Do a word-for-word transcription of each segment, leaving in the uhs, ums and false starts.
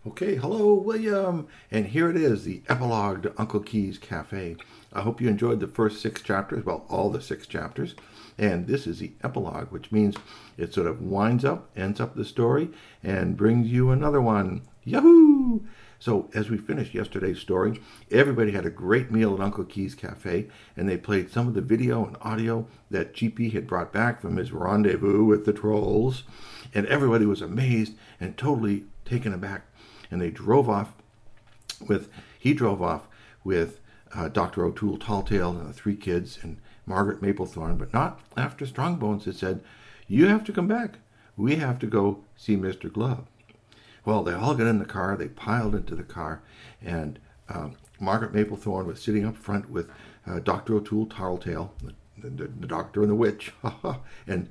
Okay, hello, William. And here it is, the epilogue to Uncle Key's Cafe. I hope you enjoyed the first six chapters, well, all the six chapters. And this is the epilogue, which means it sort of winds up, ends up the story, and brings you another one. Yahoo! So, as we finished yesterday's story, everybody had a great meal at Uncle Key's Cafe, and they played some of the video and audio that G P had brought back from his rendezvous with the trolls. And everybody was amazed and totally taken aback. And they drove off with, he drove off with uh, Doctor O'Toole Talltail and the three kids and Margaret Maplethorne, but not after Strongbones had said, "You have to come back. We have to go see Mister Glove." Well, they all got in the car. They piled into the car, and um, Margaret Maplethorne was sitting up front with uh, Doctor O'Toole Talltail, the, the, the doctor and the witch, and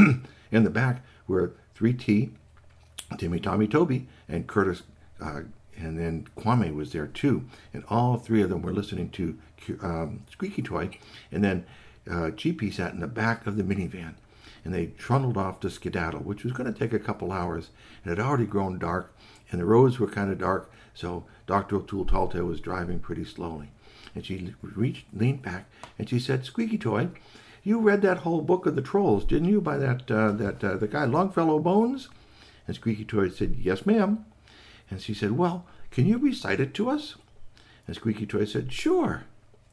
in the back were three T, Timmy, Tommy, Toby, and Curtis. Uh, and then Kwame was there too, and all three of them were listening to um, Squeaky Toy, and then uh, G P sat in the back of the minivan, and they trundled off to Skedaddle, which was going to take a couple hours, and it had already grown dark, and the roads were kind of dark, so Doctor O'Toole Talltail was driving pretty slowly, and she reached, leaned back, and she said, "Squeaky Toy, you read that whole book of the trolls, didn't you, by that uh, that uh, the guy Longfellow Bones?" And Squeaky Toy said, "Yes, ma'am." And she said, "Well, can you recite it to us?" And Squeaky Toy said, "Sure."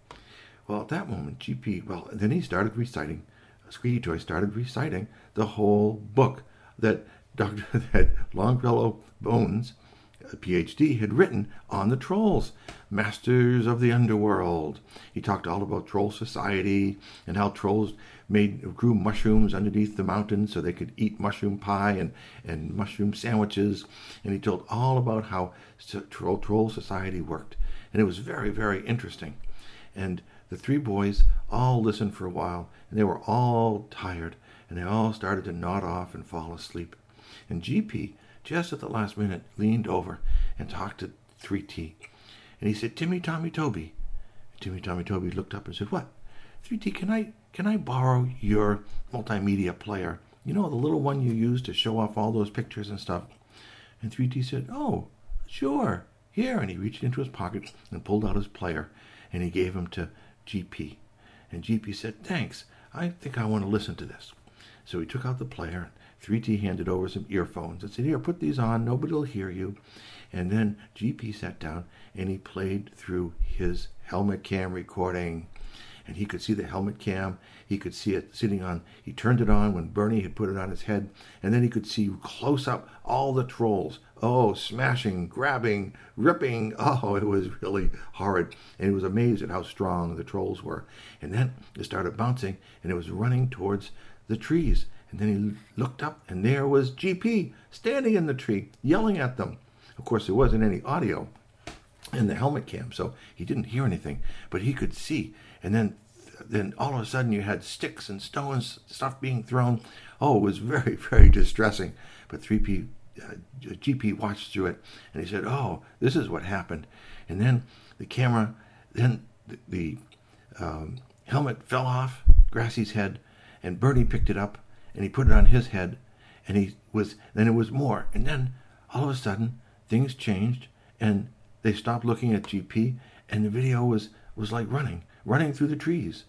Well, at that moment, G P, well, then he started reciting, Squeaky Toy started reciting the whole book that Doctor that Longfellow Bones, P H D, had written on the trolls, masters of the underworld. He talked all about troll society and how trolls made grew mushrooms underneath the mountains so they could eat mushroom pie and, and mushroom sandwiches. And he told all about how troll, troll society worked. And it was very, very interesting. And the three boys all listened for a while, and they were all tired, and they all started to nod off and fall asleep. And G P, just at the last minute, leaned over and talked to three T. And he said, "Timmy, Tommy, Toby." And Timmy, Tommy, Toby looked up and said, "What? three T, can I can I borrow your multimedia player? You know, the little one you use to show off all those pictures and stuff?" And three T said, "Oh, sure. Here." And he reached into his pocket and pulled out his player, and he gave him to G P. And G P said, "Thanks. I think I want to listen to this." So he took out the player, and three T handed over some earphones and said, "Here, put these on. Nobody will hear you." And then G P sat down, and he played through his helmet cam recording. And he could see the helmet cam. He could see it sitting on, he turned it on when Bernie had put it on his head. And then he could see close up all the trolls. Oh, smashing, grabbing, ripping. Oh, it was really horrid. And he was amazed at how strong the trolls were. And then it started bouncing, and it was running towards the trees. And then he looked up, and there was G P standing in the tree, yelling at them. Of course, there wasn't any audio in the helmet cam, so he didn't hear anything, but he could see. And then then all of a sudden you had sticks and stones, stuff being thrown. Oh, it was very, very distressing. But three P, uh, G P watched through it, and he said, "Oh, this is what happened." And then the camera, then the, the um, helmet fell off Grassy's head, and Bernie picked it up, and he put it on his head, and he was, then it was more. And then all of a sudden things changed, and they stopped looking at G P, and the video was, was like running, running through the trees.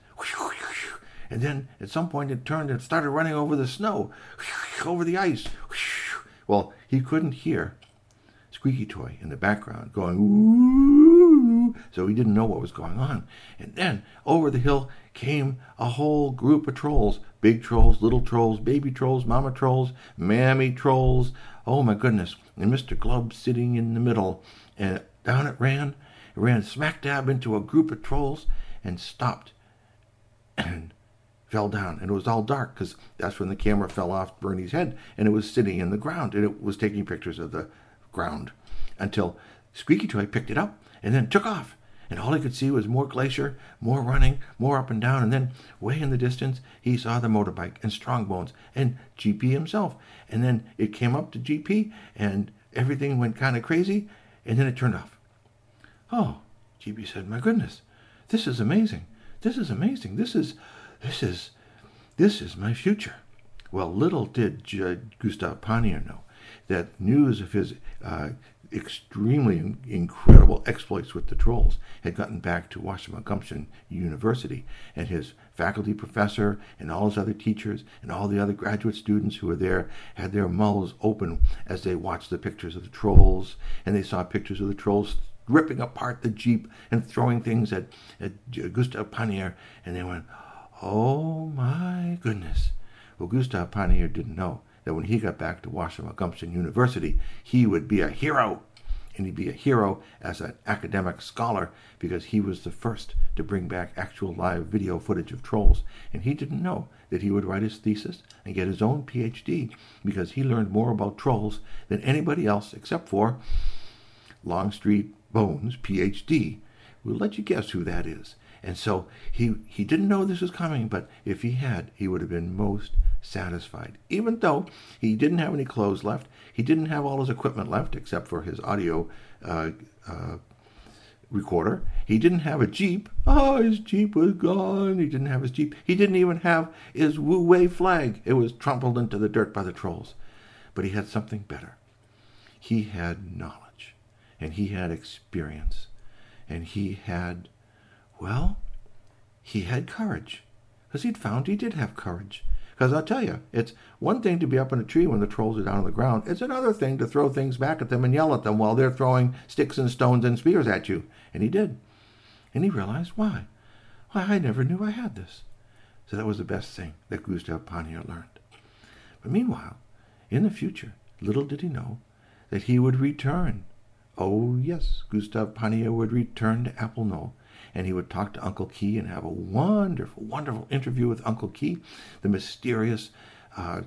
And then at some point it turned and started running over the snow, over the ice. Well, he couldn't hear Squeaky Toy in the background going, "Ooh," so he didn't know what was going on. And then over the hill came a whole group of trolls, big trolls, little trolls, baby trolls, mama trolls, mammy trolls. Oh my goodness. And Mister Glove sitting in the middle, and down it ran. It ran smack dab into a group of trolls and stopped and fell down. And it was all dark because that's when the camera fell off Bernie's head, and it was sitting in the ground, and it was taking pictures of the ground until Squeaky Toy picked it up and then took off. And all he could see was more glacier, more running, more up and down. And then way in the distance, he saw the motorbike and Strongbones and G P himself. And then it came up to G P, and everything went kind of crazy, and then it turned off. Oh, G P said, "My goodness, this is amazing. This is amazing. This is, this is, this is my future." Well, little did J- Gustav Panier know that news of his uh, extremely in- incredible exploits with the trolls had gotten back to Washington University, and his faculty professor and all his other teachers and all the other graduate students who were there had their mouths open as they watched the pictures of the trolls, and they saw pictures of the trolls ripping apart the Jeep and throwing things at, at Gustave Panier, and they went, oh my goodness. Well, Gustave Panier didn't know that when he got back to Washington University, he would be a hero. And he'd be a hero as an academic scholar because he was the first to bring back actual live video footage of trolls. And he didn't know that he would write his thesis and get his own P H D because he learned more about trolls than anybody else except for Longstreet Bones, P H D. We'll let you guess who that is. And so he, he didn't know this was coming, but if he had, he would have been most satisfied. Even though he didn't have any clothes left, he didn't have all his equipment left except for his audio uh, uh, recorder. He didn't have a Jeep. Oh, his Jeep was gone. He didn't have his Jeep. He didn't even have his Wu Wei flag. It was trampled into the dirt by the trolls. But he had something better. He had knowledge, and he had experience, and he had, well, he had courage, because he'd found he did have courage. Because I'll tell you, it's one thing to be up in a tree when the trolls are down on the ground. It's another thing to throw things back at them and yell at them while they're throwing sticks and stones and spears at you. And he did. And he realized, why? Why, I never knew I had this. So that was the best thing that Gustave Panier learned. But meanwhile, in the future, little did he know that he would return. Oh, yes, Gustave Panier would return to Apple Knoll. And he would talk to Uncle Key and have a wonderful, wonderful interview with Uncle Key, the mysterious uh,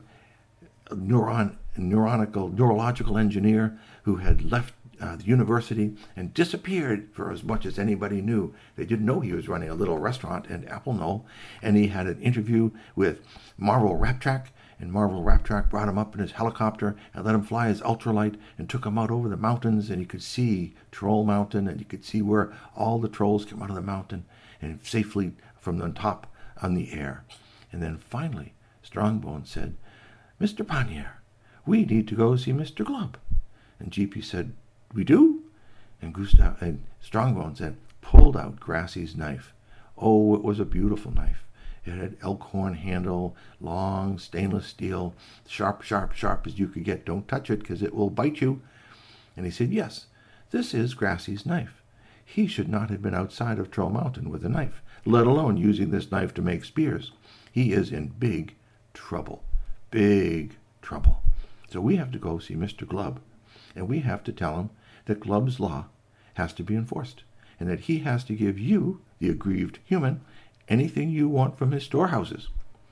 neuron, neuronical, neurological engineer who had left uh, the university and disappeared for as much as anybody knew. They didn't know he was running a little restaurant in Apple Knoll. And he had an interview with Marvel Raptrack, and Marvel Raptrack brought him up in his helicopter and let him fly his ultralight and took him out over the mountains, and he could see Troll Mountain, and you could see where all the trolls came out of the mountain and safely from the top on the air. And then finally, Strongbone said, Mister Panier, we need to go see Mister Glub. And G P said, we do? And Gustav and Strongbone said, pulled out Grassy's knife. Oh, it was a beautiful knife. It had elkhorn handle, long stainless steel, sharp, sharp, sharp as you could get. Don't touch it because it will bite you. And he said, yes, this is Grassy's knife. He should not have been outside of Troll Mountain with a knife, let alone using this knife to make spears. He is in big trouble, big trouble. So we have to go see Mister Glub, and we have to tell him that Glub's law has to be enforced, and that he has to give you, the aggrieved human, anything you want from his storehouses.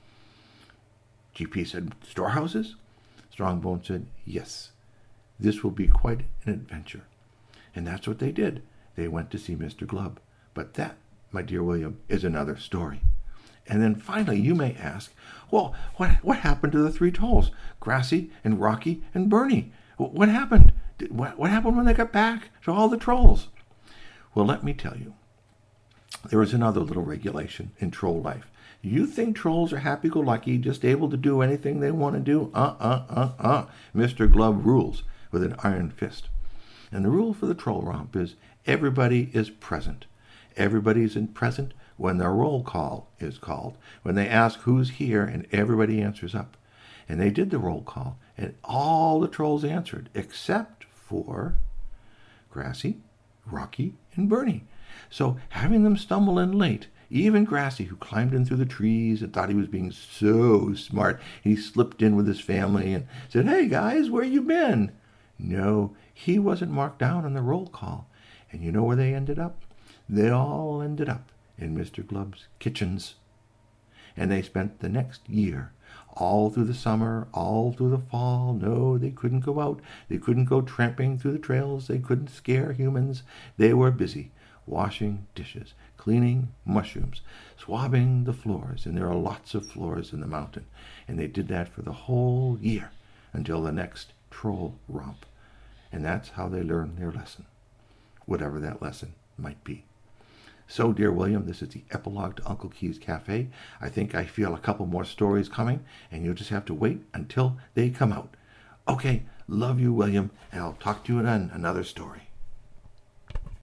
G P said, storehouses? Strongbone said, yes. This will be quite an adventure. And that's what they did. They went to see Mister Glub. But that, my dear William, is another story. And then finally you may ask, well, what what happened to the three trolls? Grassy and Rocky and Bernie. What happened? What, what happened when they got back to all the trolls? Well, let me tell you. There is another little regulation in troll life. You think trolls are happy-go-lucky, just able to do anything they want to do? Uh-uh-uh-uh. Mister Glub rules with an iron fist. And the rule for the troll romp is everybody is present. Everybody is in present when the roll call is called, when they ask who's here, and everybody answers up. And they did the roll call, and all the trolls answered, except for Grassy, Rocky, and Bernie. So having them stumble in late, even Grassy, who climbed in through the trees and thought he was being so smart, he slipped in with his family and said, hey guys, where you been? No, he wasn't marked down on the roll call. And you know where they ended up? They all ended up in Mister Glub's kitchens. And they spent the next year, all through the summer, all through the fall. No, they couldn't go out. They couldn't go tramping through the trails. They couldn't scare humans. They were busy washing dishes, cleaning mushrooms, swabbing the floors, and there are lots of floors in the mountain. And they did that for the whole year until the next troll romp. And that's how they learned their lesson, whatever that lesson might be. So, dear William, this is the epilogue to Uncle Key's Cafe. I think I feel a couple more stories coming, and you'll just have to wait until they come out. Okay, Love you, William, and I'll talk to you in another story.